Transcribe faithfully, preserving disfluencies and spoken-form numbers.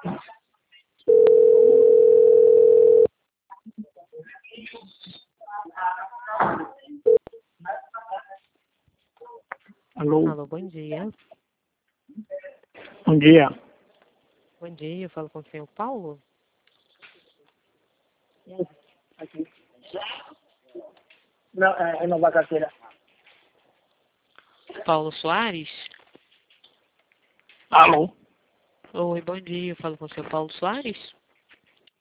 Alô? Alô, bom dia. Bom dia. Bom dia, eu falo com o senhor Paulo. Aqui. Não, é renovar a carteira. Paulo Soares? Alô? Oi, bom dia, eu falo com o senhor Paulo Soares.